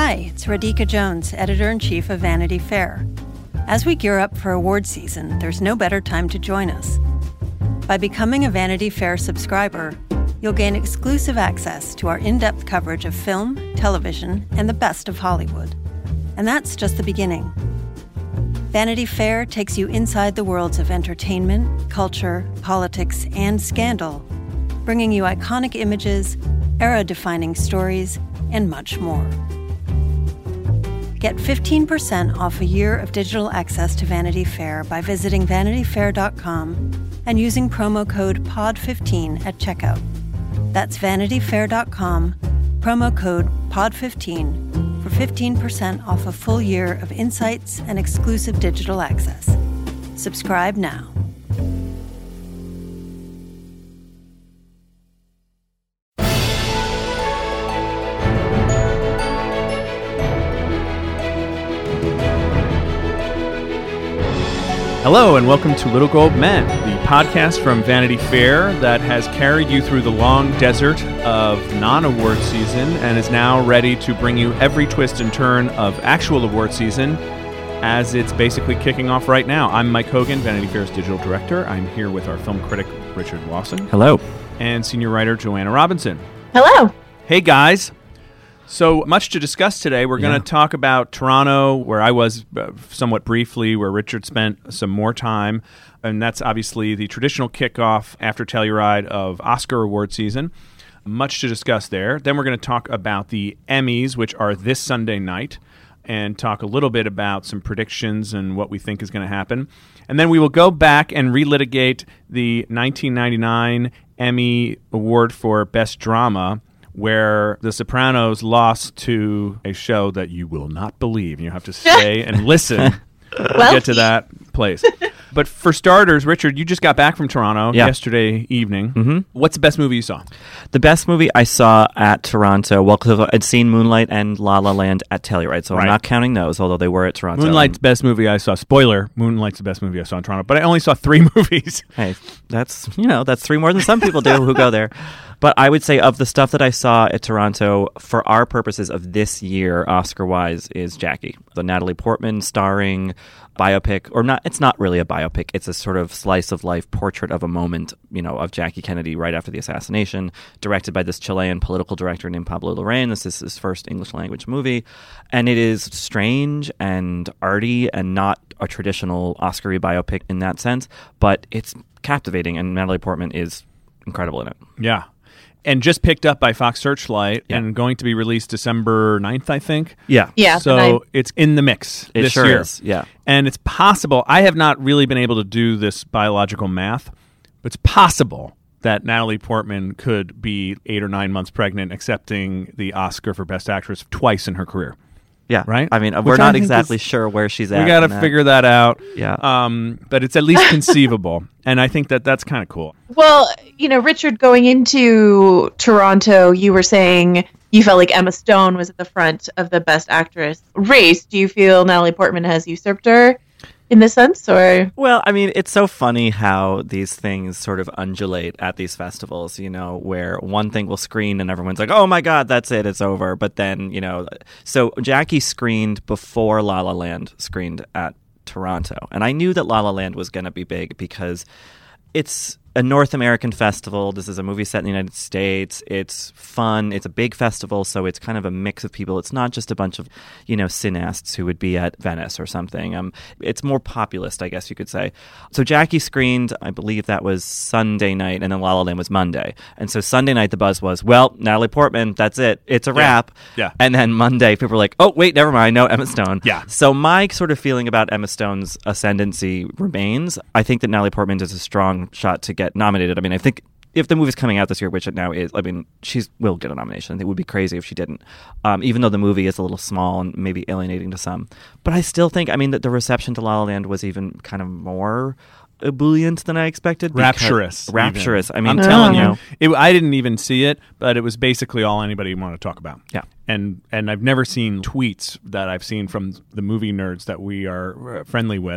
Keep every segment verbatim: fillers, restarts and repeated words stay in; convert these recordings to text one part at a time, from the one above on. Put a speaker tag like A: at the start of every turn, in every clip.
A: Hi, it's Radhika Jones, Editor-in-Chief of Vanity Fair. As we gear up for award season, there's no better time to join us. By becoming a Vanity Fair subscriber, you'll gain exclusive access to our in-depth coverage of film, television, and the best of Hollywood. And that's just the beginning. Vanity Fair takes you inside the worlds of entertainment, culture, politics, and scandal, bringing you iconic images, era-defining stories, and much more. Get fifteen percent off a year of digital access to Vanity Fair by visiting vanity fair dot com and using promo code P O D fifteen at checkout. That's vanity fair dot com, promo code P O D fifteen for fifteen percent off a full year of insights and exclusive digital access. Subscribe now.
B: Hello and welcome to Little Gold Men, the podcast from Vanity Fair that has carried you through the long desert of non-award season and is now ready to bring you every twist and turn of actual award season as it's basically kicking off right now. I'm Mike Hogan, Vanity Fair's digital director. I'm here with our film critic, Richard Lawson.
C: Hello.
B: And senior writer, Joanna Robinson.
D: Hello.
B: Hey, guys. So much to discuss today. We're yeah. going to talk about Toronto, where I was uh, somewhat briefly, where Richard spent some more time. And that's obviously the traditional kickoff after Telluride of Oscar award season. Much to discuss there. Then we're going to talk about the Emmys, which are this Sunday night, and talk a little bit about some predictions and what we think is going to happen. And then we will go back and relitigate the nineteen ninety-nine Emmy Award for Best Drama, where The Sopranos lost to a show that you will not believe. You have to stay and listen to
D: well,
B: get to that place. But for starters, Richard, you just got back from Toronto
C: yeah.
B: yesterday evening.
C: Mm-hmm.
B: What's the best movie you saw?
C: The best movie I saw at Toronto, well, because I'd seen Moonlight and La La Land at Telluride, so right. I'm not counting those, although they were at Toronto.
B: Moonlight's the best movie I saw. Spoiler, Moonlight's the best movie I saw in Toronto, but I only saw three movies.
C: Hey, that's, you know, that's three more than some people do who go there. But I would say of the stuff that I saw at Toronto, for our purposes of this year, Oscar-wise, is Jackie. The Natalie Portman starring biopic, or not, it's not really a biopic, it's a sort of slice-of-life portrait of a moment, you know, of Jackie Kennedy right after the assassination, directed by this Chilean political director named Pablo Larraín. This is his first English-language movie, and it is strange and arty and not a traditional Oscar-y biopic in that sense, but it's captivating, and Natalie Portman is incredible in it.
B: Yeah. And just picked up by Fox Searchlight
C: yeah.
B: and going to be released December ninth, I think.
C: Yeah.
D: Yeah.
B: So it's in the mix
C: it
B: this
C: sure
B: year.
C: Is. Yeah.
B: And it's possible, I have not really been able to do this biological math, but it's possible that Natalie Portman could be eight or nine months pregnant accepting the Oscar for Best Actress twice in her career.
C: Yeah,
B: right.
C: I mean,
B: Which
C: we're
B: I
C: not
B: think
C: exactly
B: is,
C: sure where she's at.
B: We got to figure that out.
C: Yeah,
B: um, but it's at least conceivable, and I think that that's kind of cool.
D: Well, you know, Richard, going into Toronto, you were saying you felt like Emma Stone was at the front of the Best Actress race. Do you feel Natalie Portman has usurped her in this sense, or?
C: Well, I mean, it's so funny how these things sort of undulate at these festivals, you know, where one thing will screen and everyone's like, oh my God, that's it, it's over. But then, you know, so Jackie screened before La La Land screened at Toronto. And I knew that La La Land was going to be big because it's a North American festival. This is a movie set in the United States. It's fun. It's a big festival, so it's kind of a mix of people. It's not just a bunch of, you know, cineasts who would be at Venice or something. Um, it's more populist, I guess you could say. So Jackie screened, I believe that was Sunday night, and then La La Land was Monday. And so Sunday night, the buzz was, well, Natalie Portman, that's it. It's a
B: yeah.
C: wrap.
B: Yeah.
C: And then Monday, people were like, oh, wait, never mind. No, Emma Stone.
B: Yeah.
C: So my sort of feeling about Emma Stone's ascendancy remains. I think that Natalie Portman does a strong shot to get nominated. I mean, I think if the movie's coming out this year, which it now is, I mean, she will get a nomination. It would be crazy if she didn't, um, even though the movie is a little small and maybe alienating to some. But I still think, I mean, that the reception to La La Land was even kind of more ebullient than I expected.
B: Rapturous.
C: Rapturous.
B: Even.
C: I mean,
B: I'm telling
C: you,
B: it, I didn't even see it, but it was basically all anybody wanted to talk about.
C: Yeah.
B: And and I've never seen tweets that I've seen from the movie nerds that we are friendly with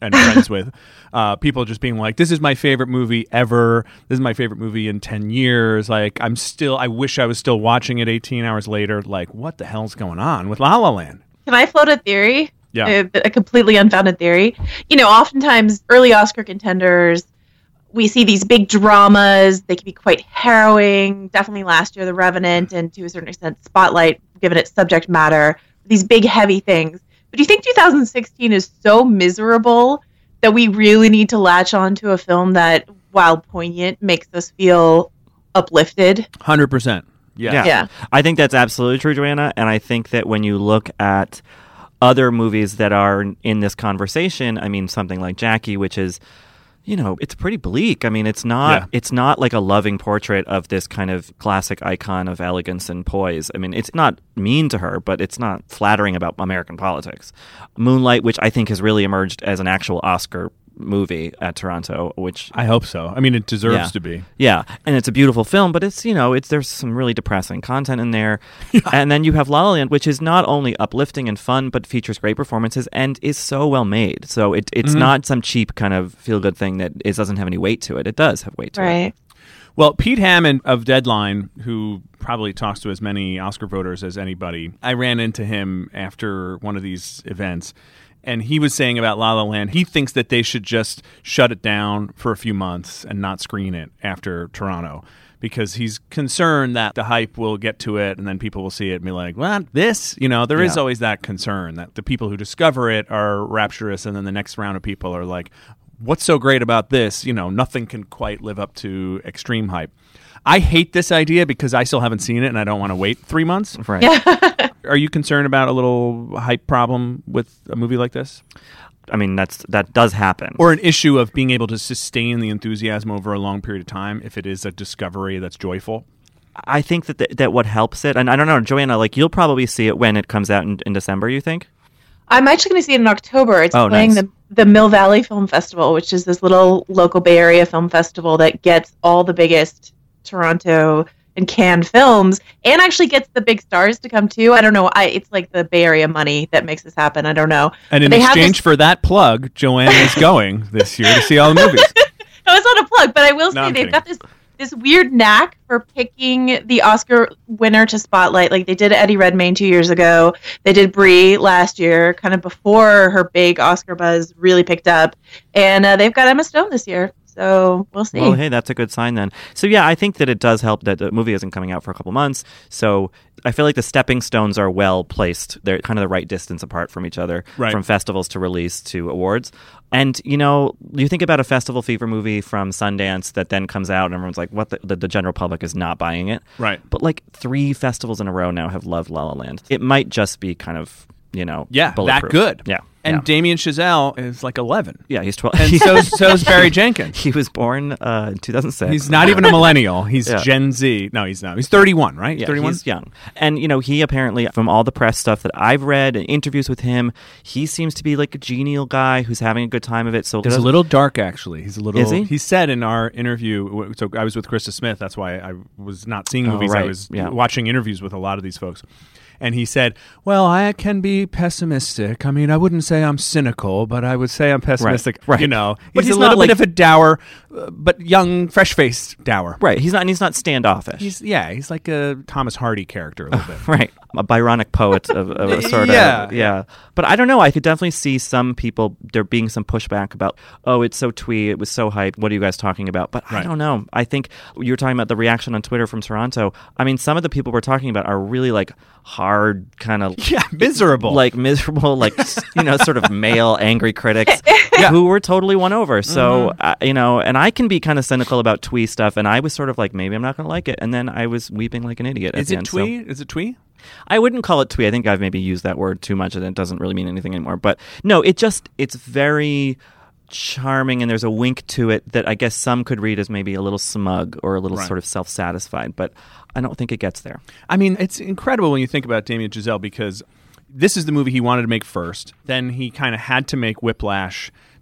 B: and friends with. Uh, people just being like, "This is my favorite movie ever. This is my favorite movie in ten years." Like, I'm still. I wish I was still watching it eighteen hours later. Like, what the hell's going on with La La Land?
D: Can I float a theory?
B: Yeah,
D: a, a completely unfounded theory. You know, oftentimes early Oscar contenders, we see these big dramas. They can be quite harrowing. Definitely last year, The Revenant, and to a certain extent, Spotlight, given its subject matter. These big, heavy things. But do you think two thousand sixteen is so miserable that we really need to latch on to a film that, while poignant, makes us feel uplifted?
B: one hundred percent. Yeah.
C: yeah.
D: Yeah.
C: I think that's absolutely true, Joanna. And I think that when you look at other movies that are in this conversation, I mean, something like Jackie, which is, you know, it's pretty bleak. I mean, it's not
B: Yeah.
C: it's not like a loving portrait of this kind of classic icon of elegance and poise. I mean, it's not mean to her, but it's not flattering about American politics. Moonlight, which I think has really emerged as an actual Oscar movie at Toronto, which
B: I hope so. I mean, it deserves
C: Yeah.
B: to be.
C: yeah, and it's a beautiful film, but it's, you know, it's there's some really depressing content in there. And then you have La La Land, which is not only uplifting and fun, but features great performances and is so well made. So it, it's
B: Mm-hmm.
C: not some cheap kind of feel-good thing that it doesn't have any weight to it. It does have weight to it.
D: Right.
B: Well, Pete Hammond of Deadline, who probably talks to as many Oscar voters as anybody, I ran into him after one of these events, and he was saying about La La Land, he thinks that they should just shut it down for a few months and not screen it after Toronto, because he's concerned that the hype will get to it and then people will see it and be like, what, this? You know, there is
C: Yeah.
B: always that concern that the people who discover it are rapturous, and then the next round of people are like, what's so great about this? You know, nothing can quite live up to extreme hype. I hate this idea because I still haven't seen it and I don't want to wait three months.
C: Right.
B: Are you concerned about a little hype problem with a movie like this?
C: I mean, that's that does happen.
B: Or an issue of being able to sustain the enthusiasm over a long period of time if it is a discovery that's joyful?
C: I think that th- that what helps it, and I don't know, Joanna, like you'll probably see it when it comes out in, in December, you think?
D: I'm actually going to see it in October. It's
C: Oh,
D: playing
C: nice.
D: the the Mill Valley Film Festival, which is this little local Bay Area film festival that gets all the biggest Toronto and Cannes films, and actually gets the big stars to come too. I don't know. I it's like the Bay Area money that makes this happen. I don't know.
B: And in
D: But they have
B: exchange
D: this-
B: for that plug, Joanna is going this year to see all the movies.
D: No, it's not a plug, but I will
B: No,
D: say
B: I'm
D: they've
B: kidding.
D: got this this weird knack for picking the Oscar winner to spotlight. Like they did Eddie Redmayne two years ago. They did Brie last year, kind of before her big Oscar buzz really picked up. And uh, they've got Emma Stone this year. So we'll see.
C: Well, hey, that's a good sign then. So yeah, I think that it does help that the movie isn't coming out for a couple months. So I feel like the stepping stones are well placed. They're kind of the right distance apart from each other,
B: Right.
C: from festivals to release to awards. And, you know, you think about a festival fever movie from Sundance that then comes out and everyone's like, what? The, the, the general public is not buying it.
B: Right.
C: But like three festivals in a row now have loved La La Land. It might just be kind of, you know,
B: Yeah, that
C: bulletproof.
B: good.
C: Yeah.
B: And
C: yeah.
B: Damien Chazelle is like eleven.
C: yeah, he's twelve.
B: And so so's Barry Jenkins.
C: He was born uh, in two thousand six.
B: He's not even a millennial. He's
C: Yeah.
B: Gen Z. No, he's not. He's thirty-one, right?
C: Yeah,
B: thirty-one?
C: he's young. And, you know, he apparently, from all the press stuff that I've read and interviews with him, he seems to be like a genial guy who's having a good time of it. So
B: He's a little dark, actually. He's a little.
C: Is he?
B: He said in our interview. So I was with Krista Smith. That's why I was not seeing
C: Oh,
B: movies. I
C: right.
B: was
C: Yeah.
B: watching interviews with a lot of these folks. And he said, "Well, I can be pessimistic. I mean, I wouldn't say I'm cynical, but I would say I'm pessimistic.
C: right.
B: You know,
C: But
B: he's,
C: he's
B: a
C: not
B: little
C: like-
B: bit of a dour, uh, but young, fresh-faced dour.
C: Right. He's not, and he's not standoffish.
B: He's yeah. He's like a Thomas Hardy character a little bit.
C: right. A Byronic poet of, of a sort
B: Yeah.
C: of. Yeah. But I don't know. I could definitely see some people, there being some pushback about, oh, it's so twee. It was so hyped. What are you guys talking about? But I
B: Right.
C: don't know. I think you were talking about the reaction on Twitter from Toronto. I mean, some of the people we're talking about are really like hard, kind of.
B: Yeah, miserable.
C: Like miserable, like, you know, sort of male angry critics
B: Yeah.
C: who were totally won over. So, uh, you know, and I can be kind of cynical about twee stuff. And I was sort of like, maybe I'm not going to like it. And then I was weeping like an idiot. At
B: is
C: the
B: it
C: end, so-
B: twee? Is it twee?
C: I wouldn't call it twee. I think I've maybe used that word too much and it doesn't really mean anything anymore. But no, it just, it's very charming and there's a wink to it that I guess some could read as maybe a little smug or a little
B: Right.
C: sort of self-satisfied. But I don't think it gets there.
B: I mean, it's incredible when you think about Damien Chazelle because this is the movie he wanted to make first. Then he kind of had to make Whiplash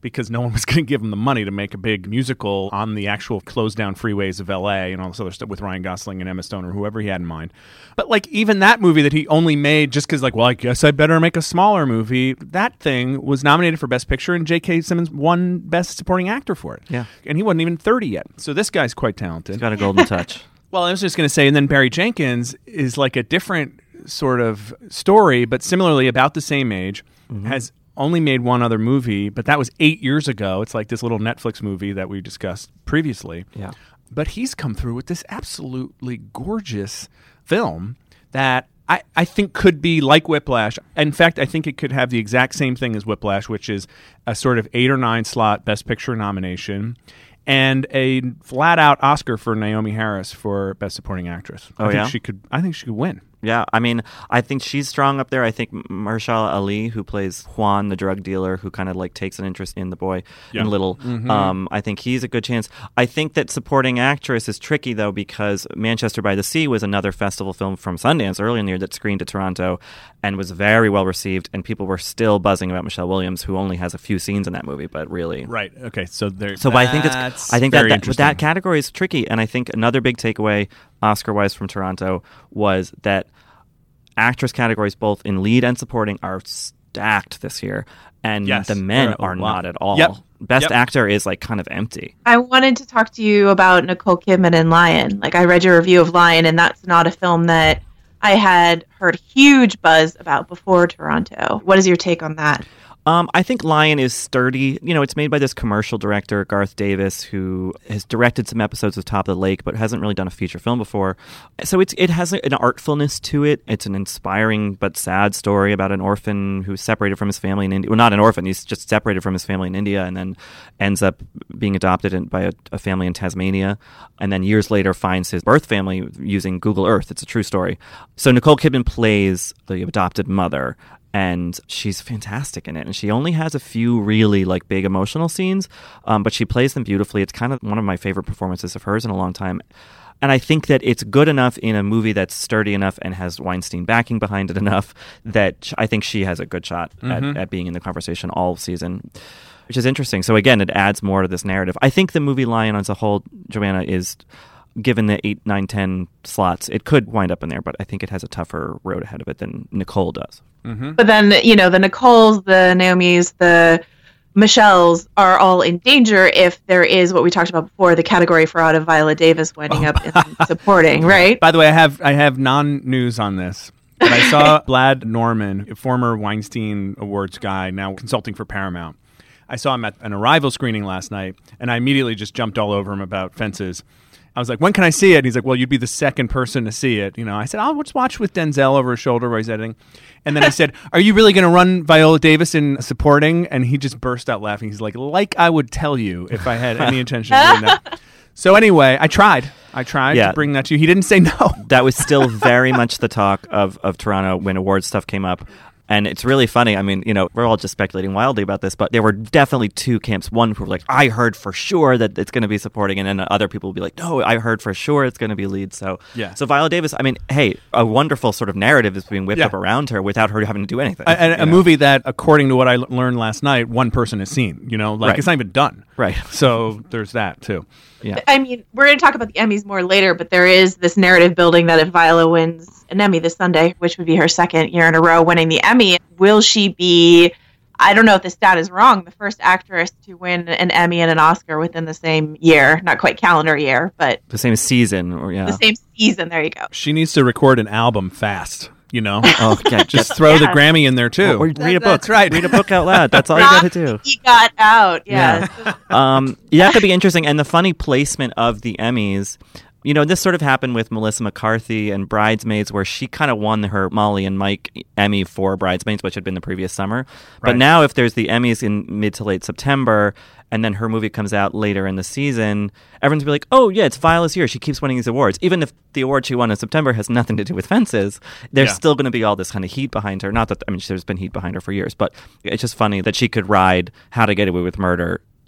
B: because no one was going to give him the money to make a big musical on the actual closed down freeways of L A and all this other stuff with Ryan Gosling and Emma Stone or whoever he had in mind. But like even that movie that he only made just because like, well, I guess I better make a smaller movie, that thing was nominated for Best Picture and J K. Simmons won Best Supporting Actor for it.
C: Yeah.
B: And he wasn't even thirty yet. So this guy's quite talented.
C: He's got a golden touch.
B: Well, I was just going to say, and then Barry Jenkins is like a different sort of story, but similarly about the same age, mm-hmm. has only made one other movie, but that was eight years ago. It's like this little Netflix movie that we discussed previously.
C: Yeah.
B: But he's come through with this absolutely gorgeous film that I, I think could be like Whiplash. In fact, I think it could have the exact same thing as Whiplash, which is a sort of eight or nine slot Best Picture nomination and a flat-out Oscar for Naomi Harris for Best Supporting Actress.
C: Oh,
B: I think
C: yeah?
B: she could. I think she could win.
C: Yeah, I mean, I think she's strong up there. I think Mahershala Ali, who plays Juan, the drug dealer, who kind of like takes an interest in the boy
B: Yeah.
C: in Little,
B: Mm-hmm.
C: um, I think he's a good chance. I think that supporting actress is tricky, though, because Manchester by the Sea was another festival film from Sundance early in the year that screened at Toronto and was very well received, and people were still buzzing about Michelle Williams, who only has a few scenes in that movie, but really...
B: Right. Okay. So there.
C: So, but I think that's, I think that,
B: very
C: that,
B: interesting.
C: that category is tricky, and I think another big takeaway, Oscar-wise from Toronto, was that actress categories, both in lead and supporting, are stacked this year, and
B: Yes.
C: the men
B: Right.
C: are
B: Oh, wow.
C: not at all.
B: Yep.
C: Best
B: Yep.
C: actor is like kind of empty.
D: I wanted to talk to you about Nicole Kidman and Lion. Like, I read your review of Lion, and that's not a film that I had heard huge buzz about before Toronto. What is your take on that?
C: Um, I think Lion is sturdy. You know, it's made by this commercial director, Garth Davis, who has directed some episodes of Top of the Lake, but hasn't really done a feature film before. So it's it has an artfulness to it. It's an inspiring but sad story about an orphan who's separated from his family in India. Well, not an orphan. He's just separated from his family in India and then ends up being adopted in, by a, a family in Tasmania. And then years later finds his birth family using Google Earth. It's a true story. So Nicole Kidman plays the adopted mother, and she's fantastic in it. And she only has a few really like big emotional scenes, um, but she plays them beautifully. It's kind of one of my favorite performances of hers in a long time. And I think that it's good enough in a movie that's sturdy enough and has Weinstein backing behind it enough that I think she has a good shot
B: Mm-hmm.
C: at, at being in the conversation all season, which is interesting. So again, it adds more to this narrative. I think the movie Lion as a whole, Joanna, is... given the eight, nine, ten slots, it could wind up in there, but I think it has a tougher road ahead of it than Nicole does.
B: Mm-hmm.
D: But then, you know, the Nicoles, the Naomis, the Michelles are all in danger if there is what we talked about before, the category fraud of Viola Davis winding up in supporting, right?
B: By the way, I have I have non-news on this. But I saw Vlad Norman, a former Weinstein Awards guy, now consulting for Paramount. I saw him at an Arrival screening last night, and I immediately just jumped all over him about Fences. I was like, when can I see it? And he's like, well, you'd be the second person to see it. You know, I said, I'll just watch with Denzel over his shoulder while he's editing. And then I said, are you really going to run Viola Davis in supporting? And he just burst out laughing. He's like, like I would tell you if I had any intention of doing that. So anyway, I tried. I tried
C: Yeah.
B: to bring that to you. He didn't say no.
C: That was still very much the talk of, of Toronto when awards stuff came up. And it's really funny. I mean, you know, we're all just speculating wildly about this, but there were definitely two camps. One who were like, I heard for sure that it's going to be supporting. And then other people will be like, no, I heard for sure it's going to be lead. So,
B: Yeah.
C: so Viola Davis, I mean, hey, a wonderful sort of narrative is being whipped
B: Yeah.
C: up around her without her having to do anything.
B: A, a,
C: you
B: a
C: know?
B: movie that, according to what I l- learned last night, one person has seen. You know, like
C: Right.
B: it's not even done.
C: Right.
B: So there's that too.
C: Yeah.
D: I mean, we're going to talk about the Emmys more later, but there is this narrative building that if Viola wins an Emmy this Sunday, which would be her second year in a row winning the Emmy, will she be, I don't know if the stat is wrong, the first actress to win an Emmy and an Oscar within the same year, not quite calendar year, but
C: The same season. Or yeah.
D: the same season. There you go.
B: She needs to record an album fast. You know,
C: Oh, yeah,
B: just throw the
D: Yeah.
B: Grammy in there too.
C: Or read a book.
B: That's right.
C: Read a book out loud. That's all you got to do.
D: He got out. Yeah.
C: um, yeah, that could be interesting. And the funny placement of the Emmys, you know, this sort of happened with Melissa McCarthy and Bridesmaids, where she kind of won her Molly and Mike Emmy for Bridesmaids, which had been the previous summer. But
B: Right.
C: now if there's the Emmys in mid to late September, and then her movie comes out later in the season, everyone's be like, oh, yeah, it's Viola's year. She keeps winning these awards. Even if the award she won in September has nothing to do with Fences, there's
B: Yeah.
C: still going to be all this kind of heat behind her. Not that, I mean, there's been heat behind her for years, but it's just funny that she could ride How to Get Away with Murder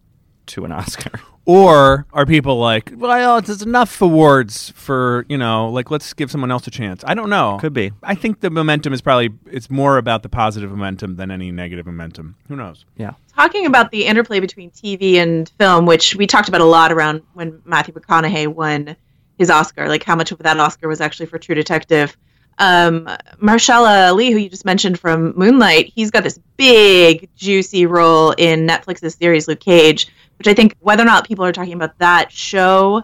C: to an Oscar.
B: Or are people like, well, there's enough awards for, you know, like, let's give someone else a chance? I don't know.
C: Could be.
B: I think the momentum is probably, it's more about the positive momentum than any negative momentum. Who knows?
C: Yeah.
D: Talking about the interplay between T V and film, which we talked about a lot around when Matthew McConaughey won his Oscar, like how much of that Oscar was actually for True Detective. Um, Mahershala Ali, who you just mentioned from Moonlight, he's got this big, juicy role in Netflix's series Luke Cage, which I think whether or not people are talking about that show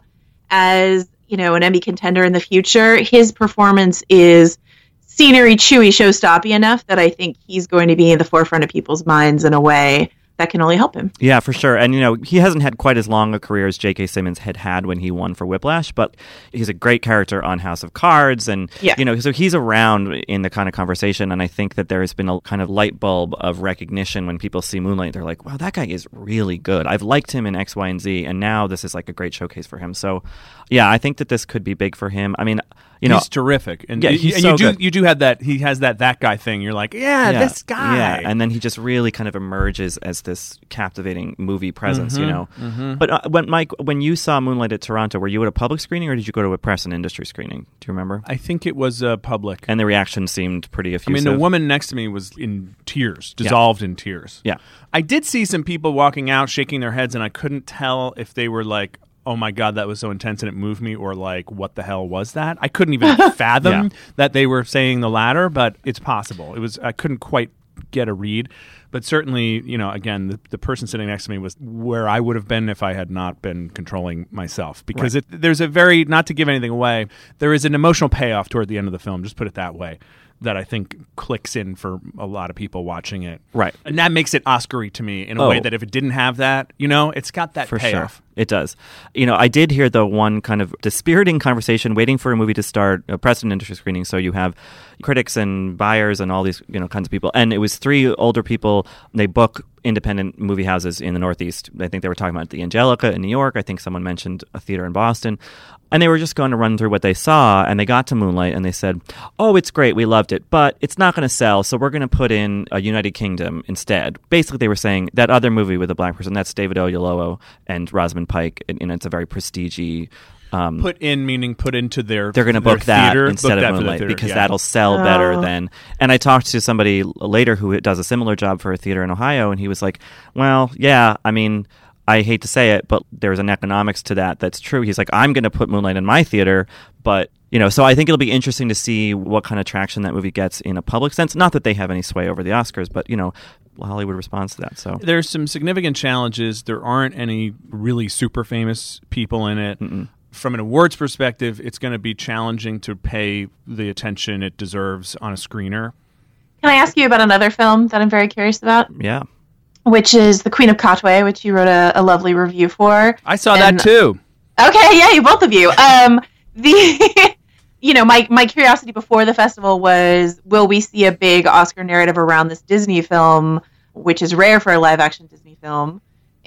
D: as, you know, an Emmy contender in the future, his performance is scenery, chewy, showstoppy enough that I think he's going to be in the forefront of people's minds in a way that can only help him.
C: Yeah, for sure. And, you know, he hasn't had quite as long a career as J K. Simmons had had when he won for Whiplash, but he's a great character on House of Cards. And,
D: yeah.
C: you know, so he's around in the kind of conversation. And I think that there has been a kind of light bulb of recognition when people see Moonlight. They're like, wow, that guy is really good. I've liked him in X, Y, and Z. And now this is like a great showcase for him. So, yeah, I think that this could be big for him. I mean, you know,
B: he's terrific, and,
C: yeah,
B: you,
C: he's
B: and
C: so
B: you do
C: good.
B: you do have that. He has that that guy thing. You're like, yeah,
C: yeah,
B: this guy.
C: Yeah, and then he just really kind of emerges as this captivating movie presence,
B: mm-hmm,
C: you know.
B: Mm-hmm.
C: But uh, when Mike, when you saw Moonlight at Toronto, were you at a public screening or did you go to a press and industry screening? Do you remember?
B: I think it was uh, public,
C: and the reaction seemed pretty
B: I
C: effusive.
B: mean, the woman next to me was in tears, dissolved
C: yeah.
B: in tears.
C: Yeah,
B: I did see some people walking out, shaking their heads, and I couldn't tell if they were like, oh my God, that was so intense and it moved me, or like, what the hell was that? I couldn't even fathom
C: yeah.
B: that they were saying the latter, but it's possible. It was, I couldn't quite get a read, but certainly, you know, again, the, the person sitting next to me was where I would have been if I had not been controlling myself, because
C: right.
B: it, there's a very, not to give anything away, there is an emotional payoff toward the end of the film, just put it that way, that I think clicks in for a lot of people watching it.
C: Right.
B: And that makes it Oscar-y to me in a
C: oh.
B: way that if it didn't have that, you know, it's got that
C: for
B: payoff.
C: Sure. It does. You know, I did hear, though, one kind of dispiriting conversation waiting for a movie to start, a press and industry screening. So you have critics and buyers and all these, you know, kinds of people. And it was three older people. They book independent movie houses in the Northeast. I think they were talking about the Angelica in New York. I think someone mentioned a theater in Boston. And they were just going to run through what they saw, and they got to Moonlight, and they said, oh, it's great, we loved it, but it's not going to sell, so we're going to put in a United Kingdom instead. Basically, they were saying that other movie with a black person, that's David Oyelowo and Rosamund Pike, and, and it's a very prestige-y... Um,
B: put in, meaning put into their
C: They're going to book that
B: theater,
C: instead
B: book
C: of
B: that
C: Moonlight
B: theater,
C: because
B: yeah.
C: that'll sell
D: Oh.
C: better than... And I talked to somebody later who does a similar job for a theater in Ohio, and he was like, well, yeah, I mean... I hate to say it, but there's an economics to that that's true. He's like, I'm going to put Moonlight in my theater, but, you know, so I think it'll be interesting to see what kind of traction that movie gets in a public sense. Not that they have any sway over the Oscars, but, you know, Hollywood responds to that. So
B: there's some significant challenges. There aren't any really super famous people in it.
C: Mm-mm.
B: From an awards perspective, it's going to be challenging to pay the attention it deserves on a screener.
D: Can I ask you about another film that I'm very curious about?
C: Yeah.
D: Which is The Queen of Katwe, which you wrote a, a lovely review for.
B: I saw
D: And-
B: that too.
D: Okay, yeah, you both of you. Um, the, you know, my my curiosity before the festival was, will we see a big Oscar narrative around this Disney film, which is rare for a live action Disney film,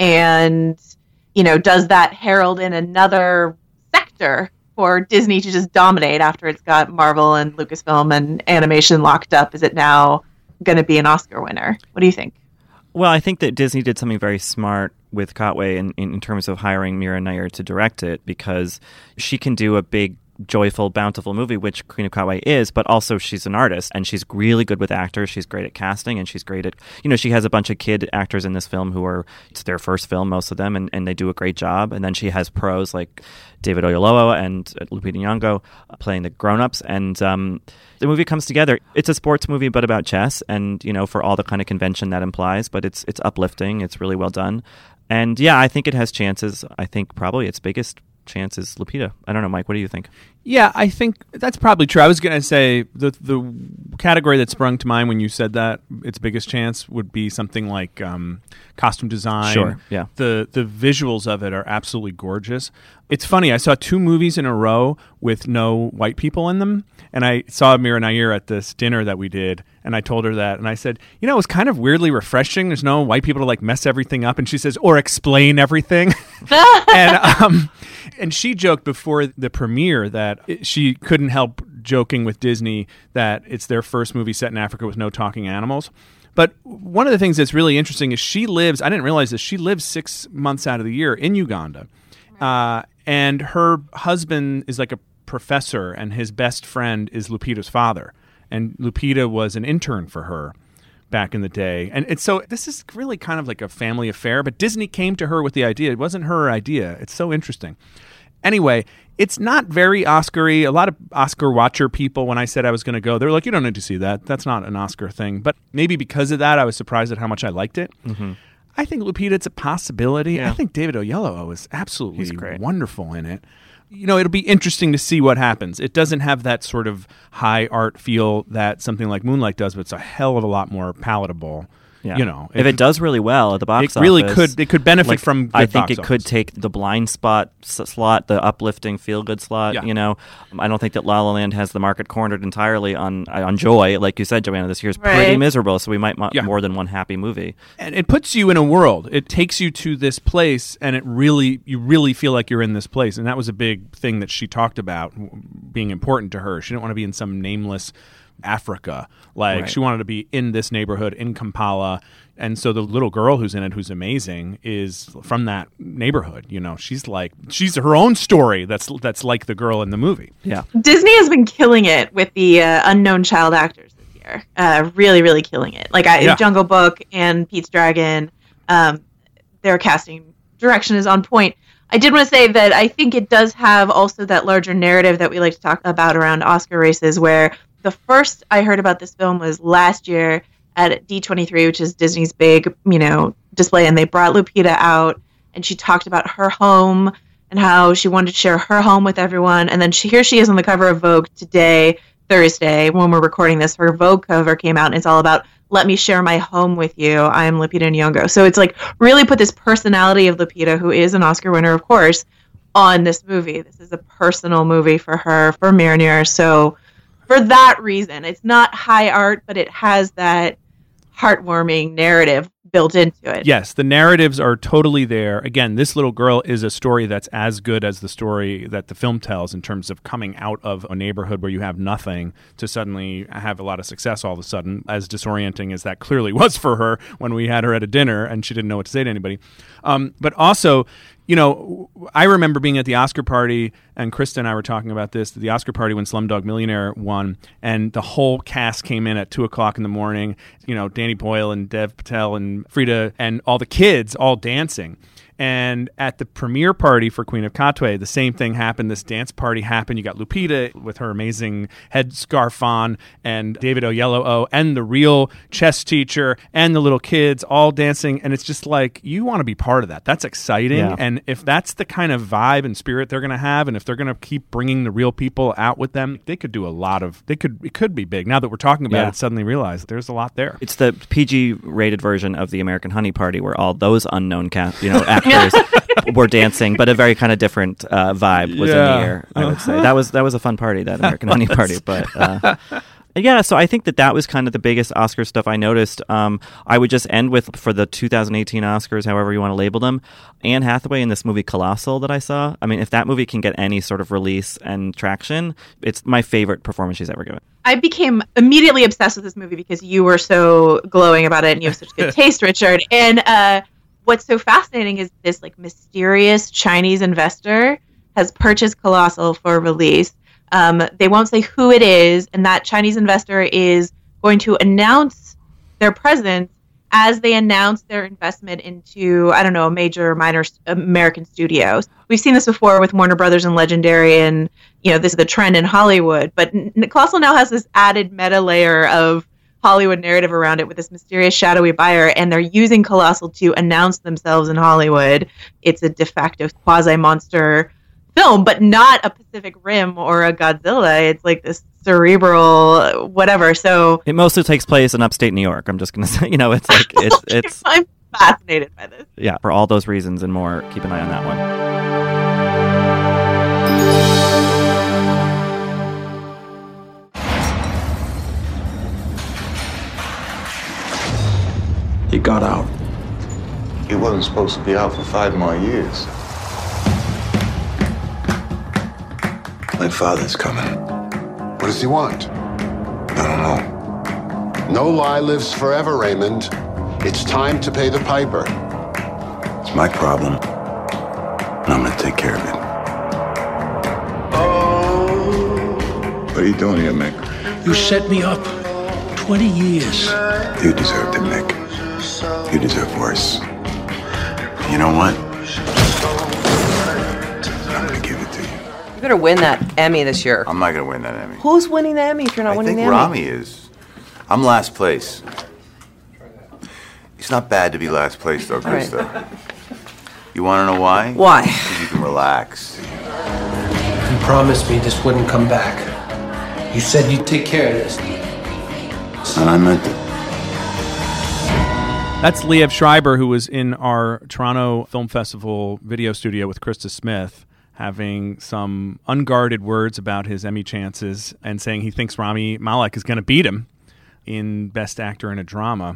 D: and you know, does that herald in another sector for Disney to just dominate after it's got Marvel and Lucasfilm and animation locked up? Is it now going to be an Oscar winner? What do you think?
C: Well, I think that Disney did something very smart with Katwe in, in, in terms of hiring Mira Nair to direct it, because she can do a big, joyful, bountiful movie, which Queen of Katwe is, but also she's an artist, and she's really good with actors. She's great at casting, and she's great at, you know, she has a bunch of kid actors in this film who are, it's their first film, most of them, and, and they do a great job. And then she has pros like David Oyelowo and Lupita Nyong'o playing the grown-ups, and um, the movie comes together. It's a sports movie, but about chess, and, you know, for all the kind of convention that implies, but it's it's uplifting. It's really well done. And, yeah, I think it has chances. I think probably its biggest chance is Lupita. I don't know, Mike, what do you think?
B: Yeah, I think that's probably true. I was going to say the the category that sprung to mind when you said that its biggest chance would be something like um, costume design.
C: Sure, yeah.
B: The the visuals of it are absolutely gorgeous. It's funny, I saw two movies in a row with no white people in them, and I saw Mira Nair at this dinner that we did, and I told her that, and I said, you know, it was kind of weirdly refreshing. There's no white people to like mess everything up, and she says, or explain everything. and um, and she joked before the premiere that it, she couldn't help joking with Disney that it's their first movie set in Africa with no talking animals. But one of the things that's really interesting is she lives, I didn't realize this, she lives six months out of the year in Uganda. Uh, and her husband is like a professor, and his best friend is Lupita's father. And Lupita was an intern for her back in the day. And it's so this is really kind of like a family affair, but Disney came to her with the idea. It wasn't her idea. It's so interesting. Anyway, it's not very Oscar-y. A lot of Oscar watcher people, when I said I was going to go, they were like, you don't need to see that. That's not an Oscar thing. But maybe because of that, I was surprised at how much I liked it. Mm-hmm. I think Lupita, it's a possibility. Yeah. I think David Oyelowo is absolutely wonderful in it. You know, it'll be interesting to see what happens. It doesn't have that sort of high art feel that something like Moonlight does, but it's a hell of a lot more palatable. Yeah. You know,
C: if it, it does really well at the box
B: it really
C: office,
B: could. It could benefit
C: like,
B: from. Good
C: I think
B: box
C: it
B: office.
C: could take the blind spot s- slot, the uplifting feel good slot.
B: Yeah.
C: You know, I don't think that La La Land has the market cornered entirely on on joy, like you said, Joanna. This year's
D: right.
C: pretty miserable, so we might want
B: yeah.
C: more than one happy movie.
B: And it puts you in a world. It takes you to this place, and it really, you really feel like you're in this place. And that was a big thing that she talked about being important to her. She didn't want to be in some nameless Africa. Like
C: right.
B: she wanted to be in this neighborhood in Kampala. And so the little girl who's in it, who's amazing, is from that neighborhood. You know, she's like she's her own story. That's that's like the girl in the movie.
C: Yeah,
D: Disney has been killing it with the uh, unknown child actors this year. Uh, really, really killing it. Like I,
B: Yeah.
D: Jungle Book and Pete's Dragon, um, their casting direction is on point. I did want to say that I think it does have also that larger narrative that we like to talk about around Oscar races, where the first I heard about this film was last year at D twenty-three, which is Disney's big, you know, display, and they brought Lupita out, and she talked about her home and how she wanted to share her home with everyone. And then she, here she is on the cover of Vogue today, Thursday, when we're recording this. Her Vogue cover came out, and it's all about, let me share my home with you. I am Lupita Nyong'o. So it's like really put this personality of Lupita, who is an Oscar winner, of course, on this movie. This is a personal movie for her, for Mjolnir. So for that reason, it's not high art, but it has that heartwarming narrative built into it.
B: Yes, the narratives are totally there. Again, this little girl is a story that's as good as the story that the film tells in terms of coming out of a neighborhood where you have nothing to suddenly have a lot of success all of a sudden, as disorienting as that clearly was for her when we had her at a dinner and she didn't know what to say to anybody. Um, but also, you know, I remember being at the Oscar party, and Krista and I were talking about this, the Oscar party when Slumdog Millionaire won, and the whole cast came in at two o'clock in the morning, you know, Danny Boyle and Dev Patel and Frida and all the kids all dancing. And at the premiere party for Queen of Katwe, the same thing happened. This dance party happened. You got Lupita with her amazing headscarf on, and David Oyelowo, and the real chess teacher, and the little kids all dancing. And it's just like, you want to be part of that. That's exciting.
C: Yeah.
B: And if that's the kind of vibe and spirit they're going to have, and if they're going to keep bringing the real people out with them, they could do a lot of, they could, it could be big. Now that we're talking about
C: Yeah.
B: it, suddenly realize there's a lot there.
C: it's the P G rated version of the American Honey Party, where all those unknown cast, you know, actors were dancing, but a very kind of different uh, vibe was
B: Yeah.
C: in the air. I would say that was that was a fun party, that American Honey Party. But uh, yeah, so I think that that was kind of the biggest Oscar stuff I noticed. Um, I would just end with, for the two thousand eighteen Oscars, however you want to label them, Anne Hathaway in this movie Colossal that I saw. I mean, if that movie can get any sort of release and traction, it's my favorite performance she's ever given.
D: I became immediately obsessed with this movie because you were so glowing about it and you have such good taste, Richard. And uh, what's so fascinating is this like mysterious Chinese investor has purchased Colossal for release. Um, they won't say who it is, and that Chinese investor is going to announce their presence as they announce their investment into, I don't know, a major minor American studios. We've seen this before with Warner Brothers and Legendary, and you know, this is the trend in Hollywood. But Colossal now has this added meta layer of Hollywood narrative around it with this mysterious shadowy buyer, and they're using Colossal to announce themselves in Hollywood. It's a de facto quasi-monster film, but not a Pacific Rim or a Godzilla. It's like this cerebral whatever. So
C: It mostly takes place in upstate New York. I'm just gonna say, you know, it's like it's it's
D: I'm fascinated by this.
C: yeah. For all those reasons and more, keep an eye on that one.
E: He got out.
F: He wasn't supposed to be out for five more years. My father's coming.
G: What does he want?
F: I don't know.
E: No lie lives forever, Raymond. It's time to pay the piper.
F: It's my problem, and I'm gonna take care of it. What are you doing here, Mick?
G: You set me up twenty years.
F: You deserved it, Mick. You deserve worse. You know what? I'm gonna give it to you.
H: You better win that Emmy this year.
F: I'm not gonna win that Emmy.
H: Who's winning the Emmy if you're not
F: I
H: winning
F: think
H: the Emmy?
F: Rami is. I'm last place. It's not bad to be last place, though, Krista. Right. You want to know why?
H: Why?
F: Because you can relax.
G: You promised me this wouldn't come back. You said you'd take care of this.
F: And I meant it.
B: That's Liev Schreiber, who was in our Toronto Film Festival video studio with Krista Smith, having some unguarded words about his Emmy chances and saying he thinks Rami Malek is going to beat him in Best Actor in a Drama.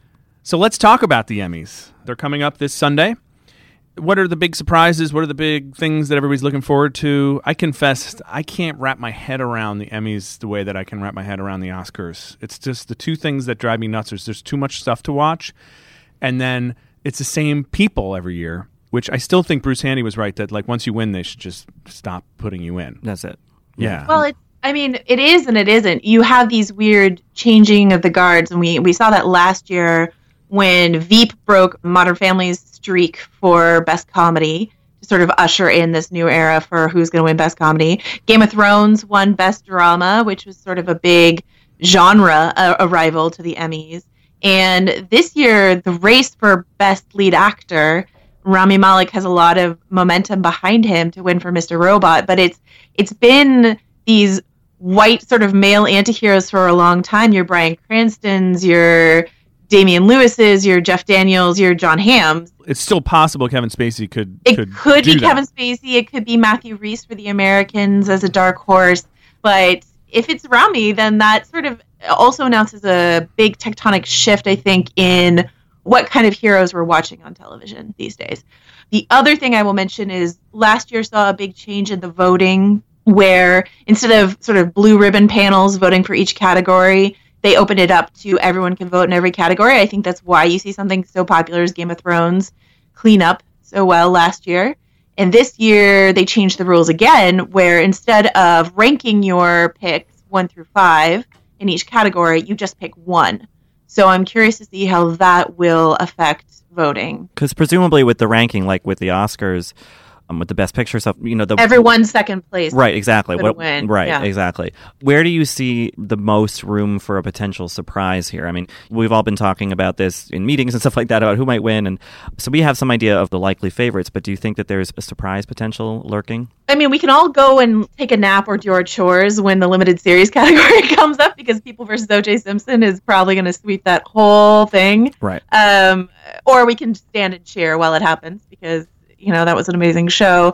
B: So let's talk about the Emmys. They're coming up this Sunday. What are the big surprises? What are the big things that everybody's looking forward to? I confess, I can't wrap my head around the Emmys the way that I can wrap my head around the Oscars. It's just the two things that drive me nuts. There's, there's too much stuff to watch, and then it's the same people every year, which I still think Bruce Handy was right that like once you win, they should just stop putting you in.
C: That's it.
B: Yeah.
D: Well, it's, I mean, it is and it isn't. You have these weird changing of the guards, and we, we saw that last year when Veep broke Modern Family's streak for Best Comedy to sort of usher in this new era for who's going to win Best Comedy. Game of Thrones won Best Drama, which was sort of a big genre uh, arrival to the Emmys. And this year, the race for Best Lead Actor, Rami Malek has a lot of momentum behind him to win for Mister Robot, but it's it's been these white sort of male antiheroes for a long time. Your Bryan Cranstons, your Damian Lewis's, your Jeff Daniels, your John Hamm's.
B: It's still possible Kevin Spacey could
D: It
B: could,
D: could
B: do
D: be
B: that.
D: Kevin Spacey. It could be Matthew Rhys for The Americans as a dark horse. But if it's Rami, then that sort of also announces a big tectonic shift, I think, in what kind of heroes we're watching on television these days. The other thing I will mention is last year saw a big change in the voting where instead of sort of blue ribbon panels voting for each category, they opened it up to everyone can vote in every category. I think that's why you see something so popular as Game of Thrones clean up so well last year. And this year they changed the rules again, where instead of ranking your picks one through five in each category, you just pick one. So I'm curious to see how that will affect voting.
C: Because presumably with the ranking, like with the Oscars, um, with the Best Picture stuff, you know, the
D: Everyone's second place.
C: Right, exactly.
D: What, win.
C: Right,
D: yeah.
C: exactly. Where do you see the most room for a potential surprise here? I mean, we've all been talking about this in meetings and stuff like that about who might win, and so we have some idea of the likely favorites. But do you think that there's a surprise potential lurking?
D: I mean, we can all go and take a nap or do our chores when the limited series category comes up, because People versus O J Simpson is probably going to sweep that whole thing.
C: Right.
D: Um, or we can stand and cheer while it happens, because you know that was an amazing show.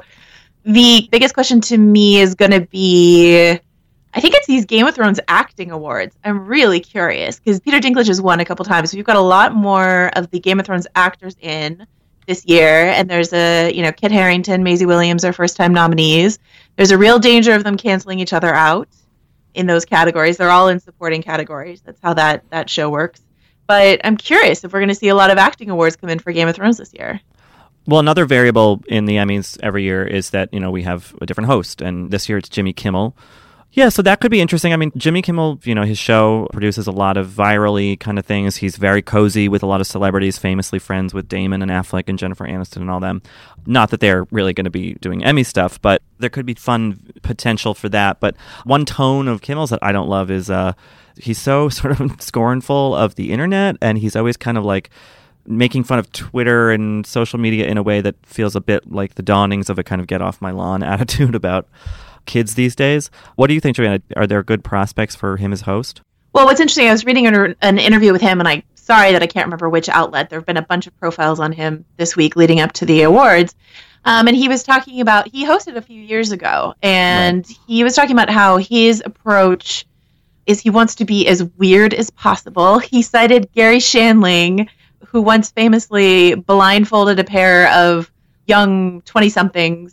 D: The biggest question to me is going to be, I think it's these Game of Thrones acting awards. I'm really curious because Peter Dinklage has won a couple times. So you've got a lot more of the Game of Thrones actors in this year, and there's a, you know, Kit Harington, Maisie Williams are first-time nominees. There's a real danger of them canceling each other out in those categories. They're all in supporting categories. That's how that, that show works. But I'm curious if we're going to see a lot of acting awards come in for Game of Thrones this year.
C: Well, another variable in the Emmys every year is that, you know, we have a different host, and this year it's Jimmy Kimmel. Yeah, so that could be interesting. I mean, Jimmy Kimmel, you know, his show produces a lot of virally kind of things. He's very cozy with a lot of celebrities, famously friends with Damon and Affleck and Jennifer Aniston and all them. Not that they're really going to be doing Emmy stuff, but there could be fun potential for that. But one tone of Kimmel's that I don't love is uh, he's so sort of scornful of the internet, and he's always kind of like making fun of Twitter and social media in a way that feels a bit like the dawnings of a kind of get off my lawn attitude about kids these days. What do you think, Joanna? Are there good prospects for him as host?
D: Well, what's interesting, I was reading an, an interview with him, and I'm sorry that I can't remember which outlet. There have been a bunch of profiles on him this week leading up to the awards. Um, and he was talking about, he hosted a few years ago, and right. he was talking about how his approach is he wants to be as weird as possible. He cited Gary Shandling, who once famously blindfolded a pair of young twenty-somethings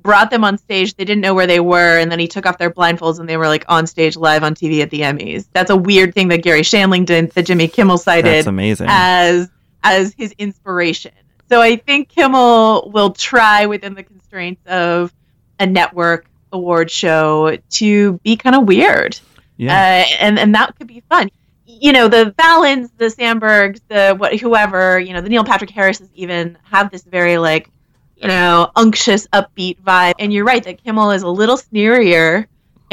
D: brought them on stage. They didn't know where they were, and then he took off their blindfolds, and they were like on stage live on T V at the Emmys. That's a weird thing that Gary Shandling did, that Jimmy Kimmel cited
C: That's amazing.
D: as as his inspiration. So I think Kimmel will try within the constraints of a network award show to be kind of weird.
C: Yeah.
D: Uh, and, and that could be fun. You know, the Fallons, the Sandbergs, the what, whoever, you know, the Neil Patrick Harrises even have this very, like, you know, unctuous, upbeat vibe. And you're right that Kimmel is a little sneerier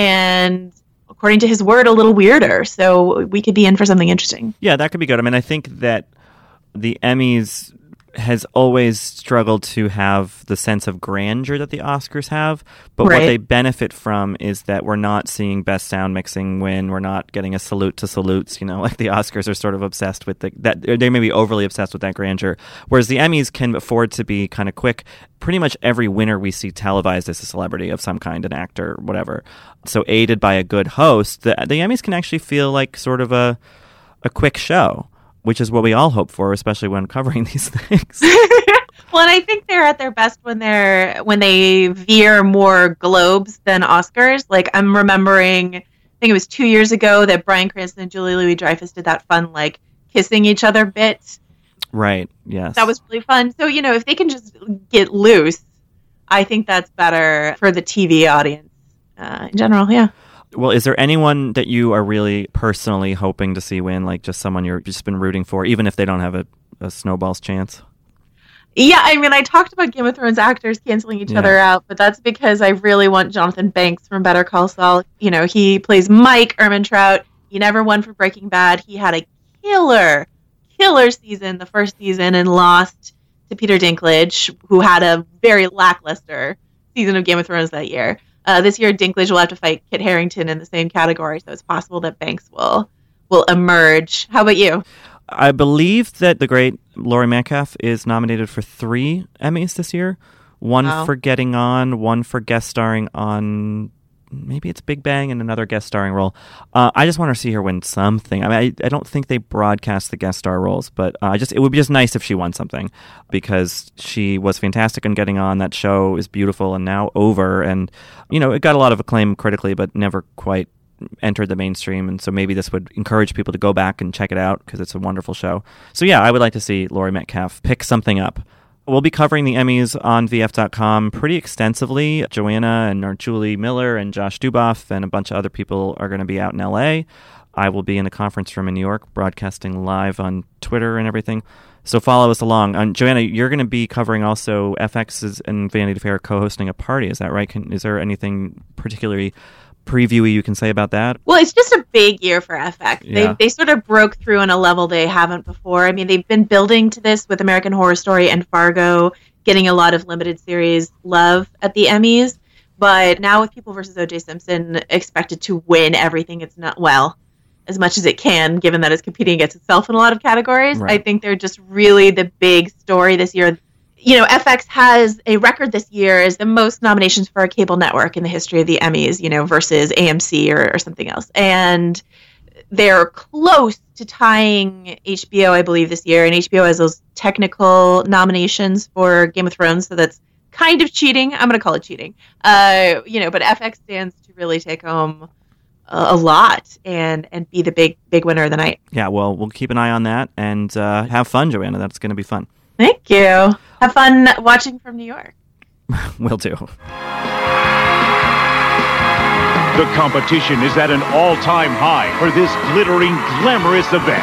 D: and, according to his word, a little weirder. So we could be in for something interesting.
C: Yeah, that could be good. I mean, I think that the Emmys has always struggled to have the sense of grandeur that the Oscars have, but
D: right.
C: what they benefit from is that we're not seeing best sound mixing win. We're not getting a salute to salutes, you know, like the Oscars are sort of obsessed with the, that. They may be overly obsessed with that grandeur, whereas the Emmys can afford to be kind of quick. Pretty much every winner we see televised as a celebrity of some kind, an actor, whatever. So aided by a good host, the, the Emmys can actually feel like sort of a a quick show, which is what we all hope for, especially when covering these things.
D: Well, and I think they're at their best when they're when they veer more Globes than Oscars. Like, I'm remembering, I think it was two years ago that Bryan Cranston and Julia Louis-Dreyfus did that fun, like, kissing each other bit.
C: Right, yes.
D: That was really fun. So, you know, if they can just get loose, I think that's better for the T V audience uh, in general, yeah.
C: Well, is there anyone that you are really personally hoping to see win, like just someone you've just been rooting for, even if they don't have a, a snowball's chance?
D: Yeah, I mean, I talked about Game of Thrones actors canceling each
C: Yeah.
D: other out, but that's because I really want Jonathan Banks from Better Call Saul. You know, he plays Mike Ehrmantraut. He never won for Breaking Bad. He had a killer, killer season, the first season, and lost to Peter Dinklage, who had a very lackluster season of Game of Thrones that year. Uh, this year, Dinklage will have to fight Kit Harington in the same category, so it's possible that Banks will will emerge. How about you?
C: I believe that the great Laurie Metcalf is nominated for three Emmys this year. One
D: Wow.
C: for Getting On, one for guest starring on, maybe it's Big Bang, and another guest starring role. Uh, I just want to see her win something. I mean, I, I don't think they broadcast the guest star roles, but uh, I just it would be just nice if she won something, because she was fantastic in Getting On. That show is beautiful and now over, and you know, it got a lot of acclaim critically, but never quite entered the mainstream, and so maybe this would encourage people to go back and check it out because it's a wonderful show. So yeah, I would like to see Laurie Metcalf pick something up. We'll be covering the Emmys on V F dot com pretty extensively. Joanna and Julie Miller and Josh Duboff and a bunch of other people are going to be out in L A. I will be in the conference room in New York, broadcasting live on Twitter and everything. So follow us along. Um, Joanna, you're going to be covering also F X's and Vanity Fair co-hosting a party. Is that right? Can, is there anything particularly previewy you can say about that?
D: Well, it's just a big year for F X.
C: Yeah.
D: They they sort of broke through on a level they haven't before. I mean, they've been building to this with American Horror Story and Fargo, getting a lot of limited series love at the Emmys. But now with People versus O J Simpson expected to win everything, it's not, well, as much as it can, given that it's competing against itself in a lot of categories.
C: Right.
D: I think they're just really the big story this year. You know, F X has a record this year as the most nominations for a cable network in the history of the Emmys, you know, versus A M C or, or something else. And they're close to tying H B O, I believe, this year. And H B O has those technical nominations for Game of Thrones, so that's kind of cheating. I'm going to call it cheating. Uh, you know, but F X stands to really take home a, a lot and, and be the big, big winner of the night.
C: Yeah, well, we'll keep an eye on that and uh, have fun, Joanna. That's going to be fun.
D: Thank you. Have fun watching from New York.
C: Will do.
I: The competition is at an all-time high for this glittering, glamorous event.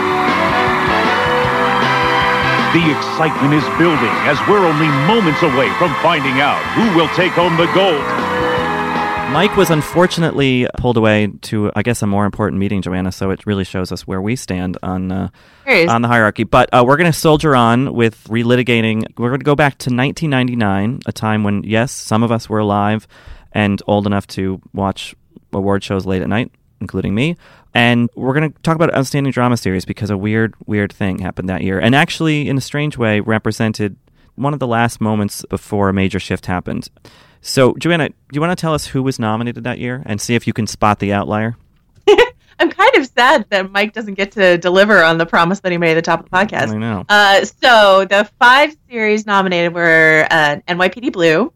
I: The excitement is building as we're only moments away from finding out who will take home the gold.
C: Mike was unfortunately pulled away to, I guess, a more important meeting, Joanna, so it really shows us where we stand on uh, on the hierarchy. But uh, we're going to soldier on with relitigating. We're going to go back to nineteen ninety-nine, a time when, yes, some of us were alive and old enough to watch award shows late at night, including me. And we're going to talk about Outstanding Drama Series because a weird, weird thing happened that year. And actually, in a strange way, represented one of the last moments before a major shift happened. So, Joanna, do you want to tell us who was nominated that year and see if you can spot the outlier?
D: I'm kind of sad that Mike doesn't get to deliver on the promise that he made at the top of the podcast.
C: I know.
D: Uh, so the five series nominated were uh, N Y P D Blue,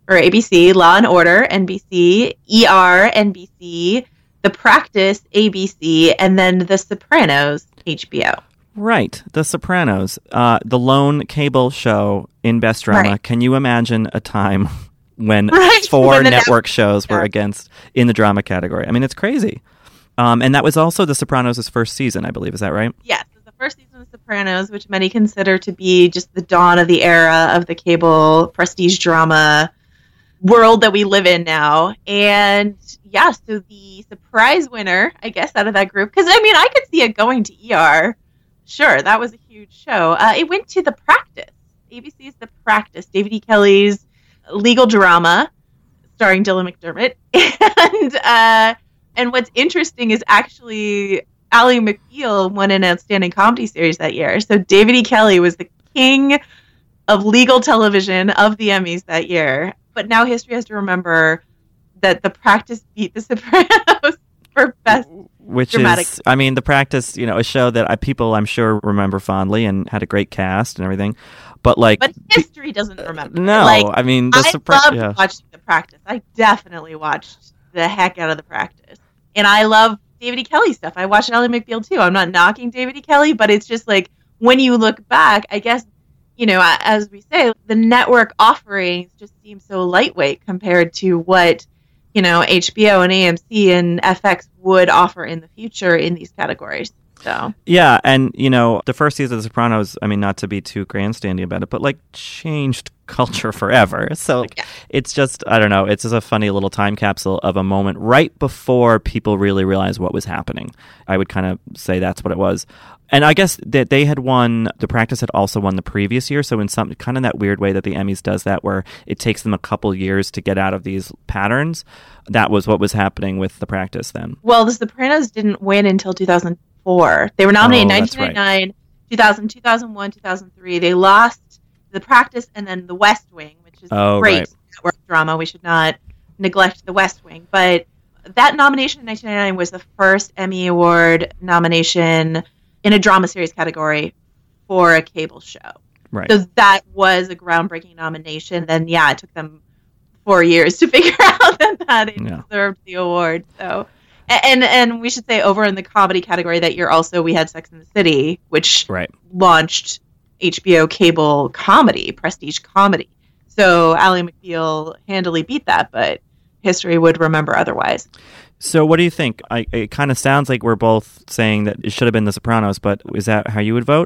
D: or A B C, Law and Order, N B C, E R, N B C, The Practice, A B C, and then The Sopranos, H B O.
C: Right, The Sopranos, uh, the lone cable show in Best Drama.
D: Right.
C: Can you imagine a time when
D: Right,
C: four
D: when the
C: network
D: net-
C: shows were
D: Yeah.
C: against in the drama category? I mean, it's crazy. Um, and that was also The Sopranos' first season, I believe. Is that right?
D: Yes, it was the first season of Sopranos, which many consider to be just the dawn of the era of the cable prestige drama world that we live in now. And yeah, so the surprise winner, I guess, out of that group, because I mean, I could see it going to E R. Sure, that was a huge show. Uh, it went to The Practice. A B C's The Practice, David E. Kelly's legal drama, starring Dylan McDermott. And uh, and what's interesting is actually Ally McBeal won an Outstanding Comedy Series that year. So David E. Kelly was the king of legal television of the Emmys that year. But now history has to remember that The Practice beat The Sopranos for best
C: Which
D: dramatic.
C: is, I mean, The Practice, you know, a show that I, people I'm sure remember fondly and had a great cast and everything. But like,
D: But history doesn't remember.
C: no,
D: Like,
C: I mean, The
D: I
C: Sopranos.
D: loved
C: Yeah.
D: watching The Practice. I definitely watched the heck out of The Practice. And I love David E. Kelly stuff. I watched Ally McBeal too. I'm not knocking David E. Kelly, but it's just like when you look back, I guess, you know, as we say, the network offerings just seem so lightweight compared to what, you know, H B O and A M C and F X would offer in the future in these categories. So
C: Yeah, and you know, the first season of The Sopranos, I mean, not to be too grandstanding about it, but like changed culture forever. So
D: Yeah.
C: it's just, I don't know, it's just a funny little time capsule of a moment right before people really realized what was happening. I would kind of say that's what it was. And I guess that they had won, The Practice had also won the previous year, so in some kind of that weird way that the Emmys does that, where it takes them a couple years to get out of these patterns. That was what was happening with The Practice then.
D: well, The Sopranos didn't win until two thousand four. They were nominated
C: Oh,
D: in
C: that's
D: nineteen ninety-nine, two thousand, two thousand one, two thousand three. They lost The Practice and then The West Wing, which is
C: Oh,
D: great
C: right.
D: network drama. We should not neglect The West Wing. But that nomination in nineteen ninety-nine was the first Emmy Award nomination in a drama series category for a cable show.
C: Right.
D: So that was a groundbreaking nomination. Then, yeah, it took them four years to figure out that, that it
C: Yeah.
D: deserved the award. So, and and we should say over in the comedy category that year also we had Sex and the City, which
C: Right.
D: launched H B O cable comedy, prestige comedy. So Ally McBeal handily beat that, but history would remember otherwise.
C: So what do you think? I, it kind of sounds like we're both saying that it should have been The Sopranos, but is that how you would vote?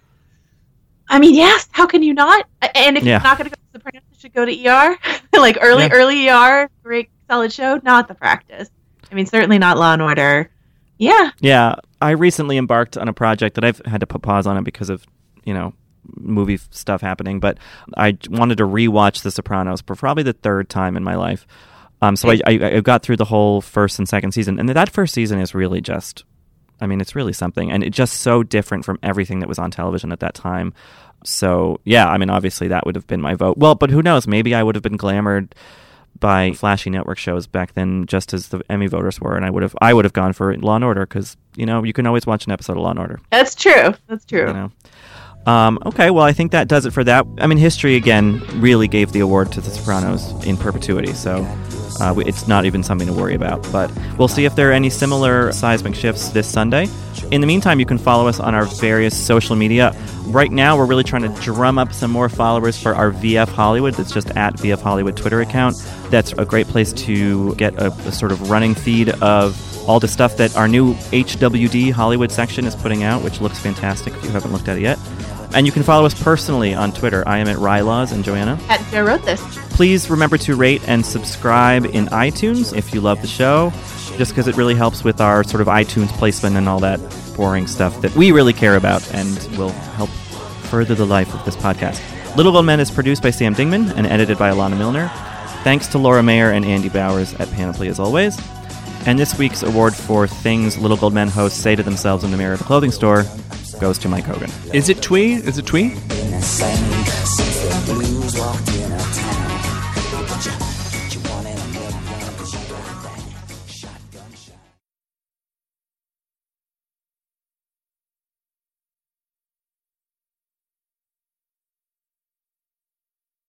D: I mean, yes. How can you not? And if
C: Yeah.
D: you're not going to go to Sopranos, you should go to E R. Like early,
C: Yeah.
D: early E R, great, solid show. Not The Practice. I mean, certainly not Law and Order. Yeah.
C: Yeah, I recently embarked on a project that I've had to put pause on it because of, you know, movie f- stuff happening, but I wanted to rewatch The Sopranos for probably the third time in my life. Um, so I, I, I got through the whole first and second season, and that first season is really just, I mean, it's really something, and it's just so different from everything that was on television at that time. So, yeah, I mean, obviously that would have been my vote. Well, but who knows? Maybe I would have been glamored by flashy network shows back then, just as the Emmy voters were, and I would have I would have gone for Law and Order because, you know, you can always watch an episode of Law and Order.
D: That's true. That's true.
C: You know. Um, okay, well, I think that does it for that. I mean, history, again, really gave the award to The Sopranos in perpetuity, so uh, we- it's not even something to worry about. But we'll see if there are any similar seismic shifts this Sunday. In the meantime, you can follow us on our various social media. Right now, we're really trying to drum up some more followers for our V F Hollywood. It's just at V F Hollywood Twitter account. That's a great place to get a, a sort of running feed of all the stuff that our new H W D Hollywood section is putting out, which looks fantastic if you haven't looked at it yet. And you can follow us personally on Twitter. I am at Rylaws, and Joanna.
D: At Joe wrote this.
C: Please remember to rate and subscribe in iTunes if you love the show, just because it really helps with our sort of iTunes placement and all that boring stuff that we really care about and will help further the life of this podcast. Little Gold Men is produced by Sam Dingman and edited by Alana Milner. Thanks to Laura Mayer and Andy Bowers at Panoply as always. And this week's award for things Little Gold Men hosts say to themselves in the mirror at a clothing store goes to Mike Hogan.
B: Is it twee? Is it twee?
J: Since the blues walked